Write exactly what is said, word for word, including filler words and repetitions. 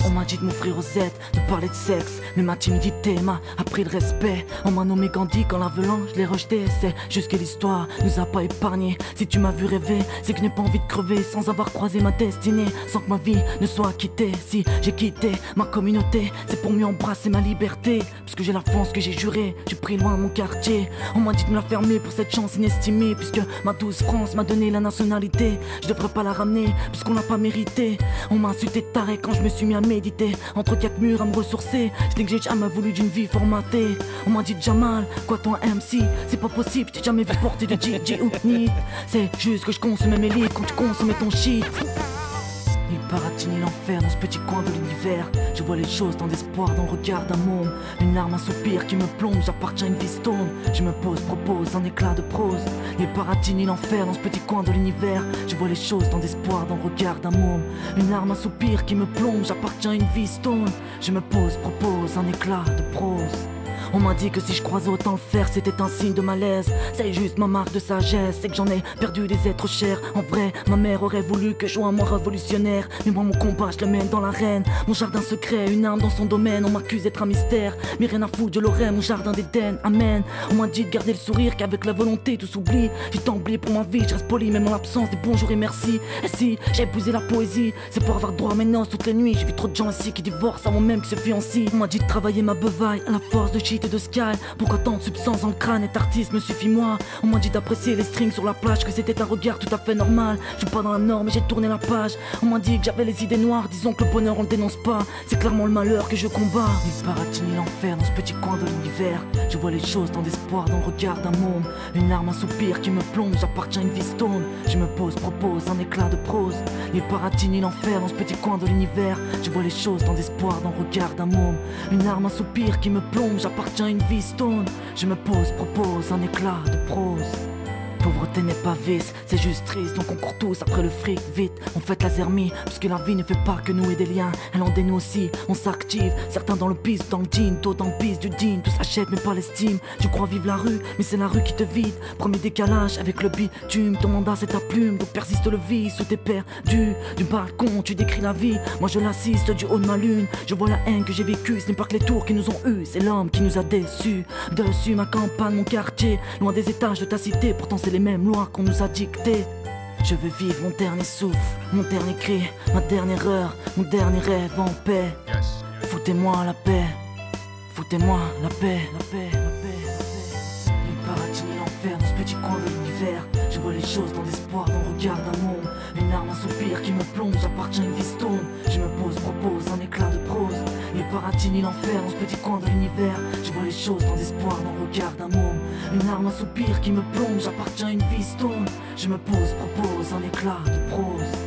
On m'a dit de m'offrir aux aides, de parler de sexe, mais ma timidité m'a appris le respect. On m'a nommé Gandhi quand l'avelant je l'ai rejeté. C'est juste que l'histoire nous a pas épargné. Si tu m'as vu rêver, c'est que je n'ai pas envie de crever sans avoir croisé ma destinée, sans que ma vie ne soit quittée. Si j'ai quitté ma communauté, c'est pour mieux embrasser ma liberté, puisque j'ai la France que j'ai juré, j'ai pris loin de mon quartier. On m'a dit de me la fermer pour cette chance inestimée, puisque ma douce France m'a donné la nationalité. Je devrais pas la ramener, puisqu'on l'a pas mérité. On m'a insulté de taré quand je me suis mis à méditer, entre quatre murs à me ressourcer. Je dis que j'ai jamais voulu d'une vie formatée. On m'a dit de Jamal, quoi toi un M C, c'est pas possible, je t'ai jamais vu porter de G G ou Nid. C'est juste que je consommais mes livres quand tu consommais ton shit. Ni le paradis ni l'enfer dans ce petit coin de l'univers. Je vois les choses tant d'espoir dans le regard d'un môme. Une larme, un soupir qui me plombe, j'appartiens à une vie stone. Je me pose, propose un éclat de prose. Ni le paradis ni l'enfer dans ce petit coin de l'univers. Je vois les choses tant d'espoir dans le regard d'un môme. Une larme, un soupir qui me plombe, j'appartiens à une vie stone. Je me pose, propose un éclat de prose. On m'a dit que si je croisais autant le faire, c'était un signe de malaise. C'est juste ma marque de sagesse, c'est que j'en ai perdu des êtres chers. En vrai, ma mère aurait voulu que je sois un moi révolutionnaire, mais moi mon combat je le mène dans l'arène. Mon jardin secret, une arme dans son domaine. On m'accuse d'être un mystère, mais rien à foutre, je l'aurais, mon jardin d'Éden, amen. On m'a dit de garder le sourire, qu'avec la volonté tout s'oublie. J'ai tant oublié pour ma vie, je reste poli même en l'absence des bonjours et merci. Et si j'ai épousé la poésie, c'est pour avoir droit à mes noces toutes les nuits. J'ai vu trop de gens ici qui divorcent avant même que se fiancent. On m'a dit de travailler ma bevaille à la force de shit et de sky. Pourquoi tant de substance dans le crâne, être artiste me suffit moi. On m'a dit d'apprécier les strings sur la plage, que c'était un regard tout à fait normal. Je suis pas dans la norme mais j'ai tourné la page. On m'a dit que j'avais les idées noires, disons que le bonheur on le dénonce pas. C'est clairement le malheur que je combats. Ni le paradis ni l'enfer dans ce petit coin de l'univers. Je vois les choses tant d'espoir dans le regard d'un môme. Une larme, un soupir qui me plombe, j'appartiens à une vie stone. Je me pose, propose un éclat de prose. Ni le paradis ni l'enfer dans ce petit coin de l'univers. Je vois les choses tant d'espoir dans le regard d'un môme. Une larme, un soupir qui me plombe, j'appartiens à une vie stone. Je me pose, propose un éclat de prose. Pauvreté n'est pas vice, c'est juste triste, donc on court tous après le fric, vite, on fait la zermie, puisque la vie ne fait pas que nouer des liens, elle en dénoue aussi, on s'active, certains dans le piste, dans le jean, d'autres dans le piste du jean, tout s'achète mais pas l'estime, tu crois vivre la rue, mais c'est la rue qui te vide, premier décalage avec le bitume, ton mandat c'est ta plume, donc persiste le vice, où t'es perdu, du balcon tu décris la vie, moi je l'assiste du haut de ma lune, je vois la haine que j'ai vécue, ce n'est pas que les tours qui nous ont eu, c'est l'homme qui nous a déçus, dessus ma campagne, mon quartier, loin des étages de ta cité, pourtant c'est les mêmes lois qu'on nous a dictées. Je veux vivre mon dernier souffle, mon dernier cri, ma dernière heure, mon dernier rêve en paix. Yes. Foutez-moi la paix, foutez-moi la paix, la paix, la paix, la paix. Ni le paradis ni l'enfer dans ce petit coin de l'univers. Je vois les choses dans l'espoir, dans le regard d'un monde. Une arme, un soupir qui me plombe, j'appartiens à une vie stone. Je me pose, propose un éclat de prose. Ni le paradis ni l'enfer dans ce petit coin de l'univers. Je vois les choses dans l'espoir, dans le regard d'un môme. Une arme, un soupir qui me plombe, j'appartiens à une vie stone. Je me pose, propose un éclat de prose.